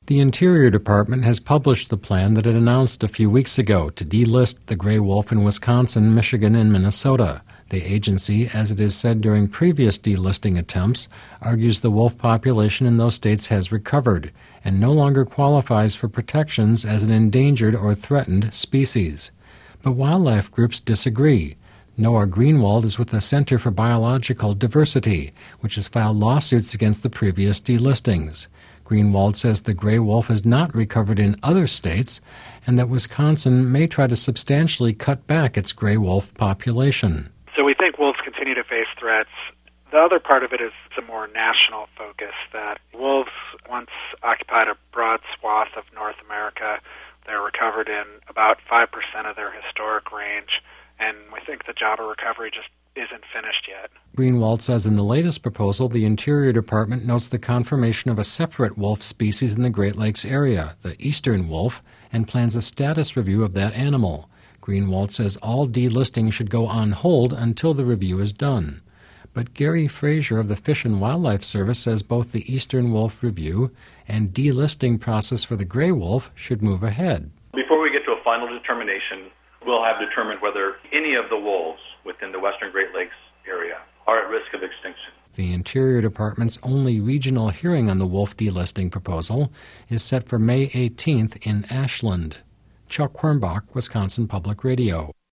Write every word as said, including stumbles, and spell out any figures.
The Interior Department has published the plan that it announced a few weeks ago to delist the gray wolf in Wisconsin, Michigan, and Minnesota. The agency, as it has said during previous delisting attempts, argues the wolf population in those states has recovered and no longer qualifies for protections as an endangered or threatened species. But wildlife groups disagree. Noah Greenwald is with the Center for Biological Diversity, which has filed lawsuits against the previous delistings. Greenwald says the gray wolf has not recovered in other states and that Wisconsin may try to substantially cut back its gray wolf population. So we think wolves continue to face threats. The other part of it is a more national focus, that wolves once occupied a broad swath of North America. They're recovered in about five percent of their historic range, and we think the job of recovery just isn't finished yet. Greenwald says in the latest proposal, the Interior Department notes the confirmation of a separate wolf species in the Great Lakes area, the eastern wolf, and plans a status review of that animal. Greenwald says all delisting should go on hold until the review is done. But Gary Frazier of the Fish and Wildlife Service says both the eastern wolf review and delisting process for the gray wolf should move ahead. Before we get to a final determination, we'll have determined whether any of the wolves within the western Great Lakes area are at risk of extinction. The Interior Department's only regional hearing on the wolf delisting proposal is set for May eighteenth in Ashland. Chuck Quirmbach, Wisconsin Public Radio.